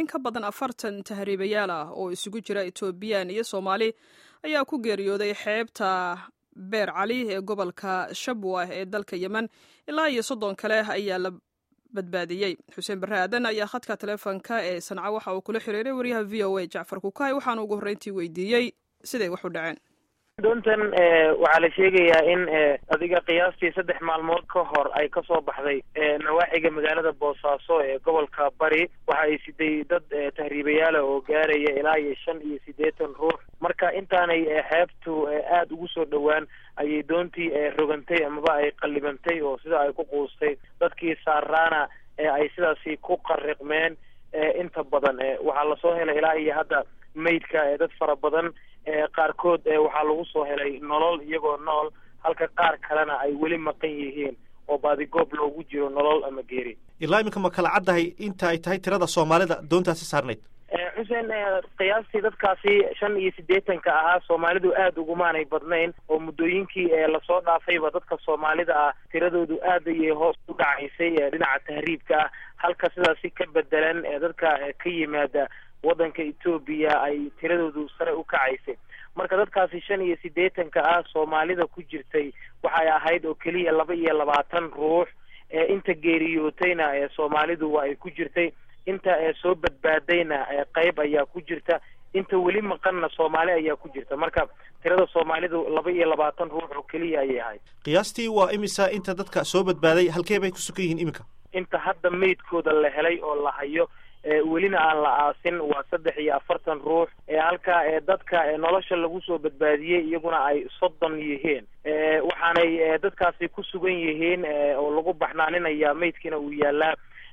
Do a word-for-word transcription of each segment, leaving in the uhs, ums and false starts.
in ka badan afartan tahriibayaal ah oo isugu jira Etoobiyaan iyo Soomaali ayaa ku geeriyooday xeebta Beer Cali ee gobolka Shabwa ee dalka Yemen. Ilaa iyo soddon kale ayaa la badbaadiyey. Xuseen Barre Aadan ayaa khadka taleefanka ee Sanca waxa uu kula xiriiray wariyaha V O A Jacfar Kukay waxaana ugu horreyntii weydiiyey siday wax u dhaceen. doontan waxaa la sheegayaa in adiga qiyaastii saddex maalmood ka hor ay ka soo baxday nawaaxiga magaalada Boosaaso ee gobolka Bari waxa ay siday dad tahriibayaal oo gaaraya ilaa iyo shan iyo siddeetan ruux marka intaanay xeebtu aad ugu soo dhawaan ayay doontii rogantay amaba ay qallibantay oo sida ay ku quustay dadkii saaraana ay sidaasi ku qarriqmeen inta badan waxaa la soo helay ilaa iyo hadda meydka dad fara badan qaarkood waxaa lagu soo helay nolol iyagoo nool halka qaar kalena ay weli maqan yihiin oo baadigoob loogu jiro nolol ama geeri. ilaa iminka ma kala caddahay inta ay tahay tirada Soomaalida doontaasi saarneyd? xuseen qiyaastii dadkaasi shan iyo siddeetanka ahaa Soomaalidu aad ugumaanay badnayn oo muddooyinkii lasoo dhaafayba dadka Soomaalida ah tiradoodu aad ayay hoos u dhacaysay dhinaca tahriibka ah halka sidaasi ka bedelan dadka ka yimaada waddanka Ethiopia ay tiradoodu sare u kacaysay marka dadkaasi shan iyo siddeetanka ah Soomaalida ku jirtay waxay ahayd oo kaliya laba iyo labaatan ruux inta geeriyootayna ee Soomaalidu waa ay ku jirtay inta soo badbaadayna qayb ayaa ku jirta inta weli maqanna Soomaali ayaa ku jirta marka tirada Soomaalidu laba iyo labaatan ruux oo kaliya ayay ahayd. qiyaastii waa imisa inta dadka soo badbaaday halkee bay ku sugan yihiin iminka? inta hadda meydkooda la helay oo la hayo welina aan la aasin waa saddex iyo afartan ruux halka dadka nolosha lagu soo badbaadiyey iyaguna ay soddon yihiin waxaanay dadkaasi ku sugan yihiin oo lagu baxnaaninaya meydkiina uu yaalaa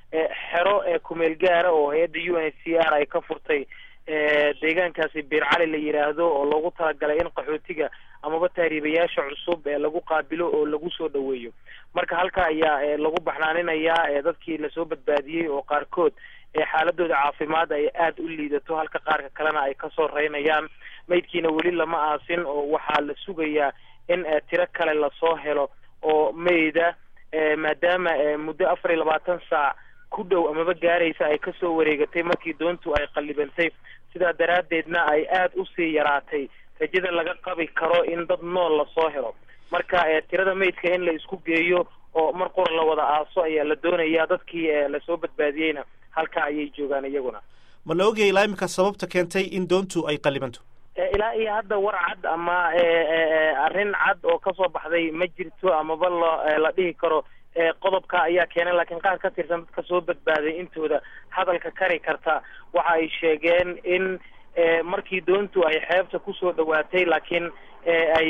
xero kumeel gaara oo hay'adda U N H C R ay ka furtay deegaankaasi Beer Cali la yiraahdo oo loogu talagalay in qaxootiga amaba tahriibayaasha cusub ee lagu qaabilo oo lagu soo dhaweeyo marka halka ayaa lagu baxnaaninayaa dadkii la soo badbaadiyey oo qaarkood xaaladooda caafimaad ay aad u liidato halka qaarka kalena ay ka soo reynayaan meydkiina weli lama aasin oo waxaa la sugayaa in tiro kale la soo helo oo meyda maadaama muddo afar iyo labaatan saac ku dhow amaba gaaraysa ay kasoo wareegatay markii doontu ay qallibantay sidaa daraaddeedna ay aad u sii yaraatay rajada laga qabi karo in dad nool la soo helo marka tirada meydka in la isku geeyo oo mar qor la wada aaso ayaa la doonayaa dadkii la soo badbaadiyeyna halka ayay joogaan iyaguna. ma la ogyahay ilaa iminka sababta keentay in doontu ay qallibanto? ilaa iyo hadda war cad ama arrin cad oo kasoo baxday ma jirto amaba la la dhihi karo qodobka ayaa keenay laakiin qaar ka tirsan dadka soo badbaaday intooda hadalka kari karta waxa ay sheegeen in markii doontu ay xeebta kusoo dhawaatay laakiin ay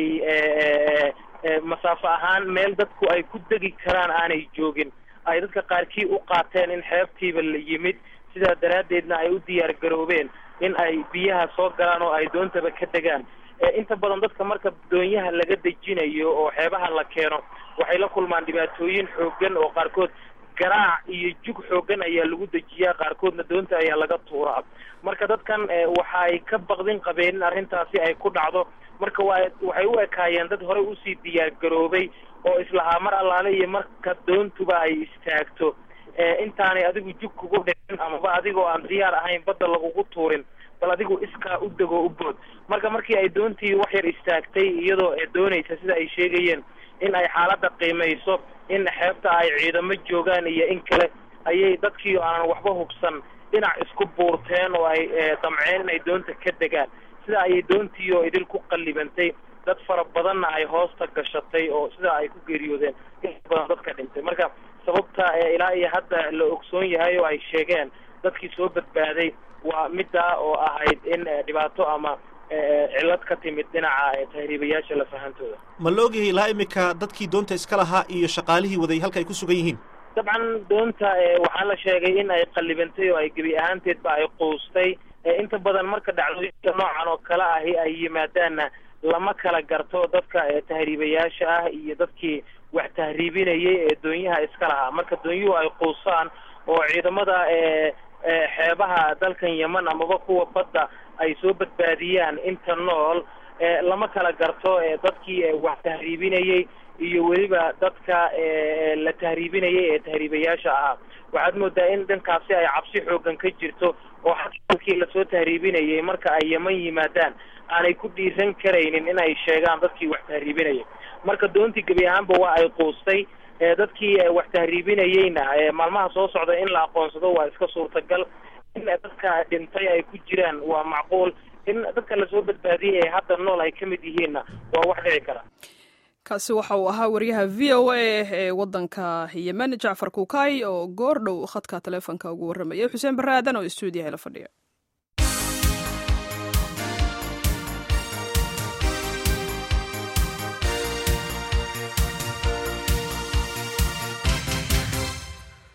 masaafo ahaan meel dadku ay ku degi karaan aanay joogin ay dadka qaarkii u qaateen in xeebtiiba la yimid sidaa daraaddeedna ay u diyaar garoobeen in ay biyaha soo galaan oo ay doontaba ka degaan inta badan dadka marka doonyaha laga dejinayo oo xeebaha la keeno waxay la kulmaan dhibaatooyin xooggan oo qaarkood garaac iyo jug xooggan ayaa lagu dejiyaa qaarkoodna doonta ayaa laga tuuraa marka dadkan waxay ka baqdin qabeen in arrintaasi ay ku dhacdo marka waxay u ekaayeen dad horey usii diyaar garoobay oo islahaa mar allaale iyo marka doontuba ay istaagto intaanay adigu jug kugu dhicin amaba adigoo aan diyaar ahayn badda lagugu tuurin bal adigu iskaa u dego u bood marka markii ay doontii wax yar istaagtay iyadoo doonaysa sida ay sheegayeen in ay xaaladda qiimayso in xeebta ay ciidamo joogaan iyo in kale ayay dadkii aan waxba hubsan dhinac isku buurteen oo ay damceen inay doonta ka degaan sida ayay doontii oo idil ku qallibantay dad fara badanna ay hoosta gashatay oo sidaa ay ku geeriyoodeen inta badan dadka dhintay marka sababta ilaa iyo hadda la ogsoon yahay oo ay sheegeen dadkii soo badbaaday waa middaa oo ahayd in dhibaato ama cilad ka timid dhinaca tahriibayaasha la fahantooda. ma la ogyahay ilaa iminka dadkii doonta iska lahaa iyo shaqaalihii waday halka ay ku sugan yihiin? dabcan doonta waxaa la sheegay in ay qallibantay oo ay gebi ahaanteedba ay quustay inta badan marka dhacdooyinka noocan oo kale ahi ay yimaadaanna lama kala garto dadka tahriibayaasha ah iyo dadkii wax tahriibinayay ee doonyaha iska lahaa marka doonyuhu ay quusaan oo ciidamada xeebaha dalkan Yemen amaba kuwa badda ay soo badbaadiyaan inta nool lama kala garto dadkii wax tahriibinayay iyo weliba dadka la tahriibinayay ee tahriibayaasha ahaa. waxaad moodaa in dhankaasi ay cabsi xoogan ka jirto oo xaqiiqii la soo tahriibinayay marka ay Yemen yimaadaan aanay ku dhiiran karaynin in ay sheegaan dadkii wax tahriibinayay. marka doontii gabi ahaanba waa ay quustay dadkii wax tahriibinayayna maalmaha soo socda in la aqoonsado waa iska suurtagal. in dadka dhintay ay ku jiraan waa macquul, in dadka la soo badbaadiyay ee hadda nool ay ka mid yihiinna waa wax dhici kara. kaasi waxa uu ahaa wariyaha v o a ee waddanka Yemen Jacfar Kuukay oo goor dhow khadka taleefanka ugu warramaya Xuseen Barre Aadan oo stuudiyaha la fadhiya.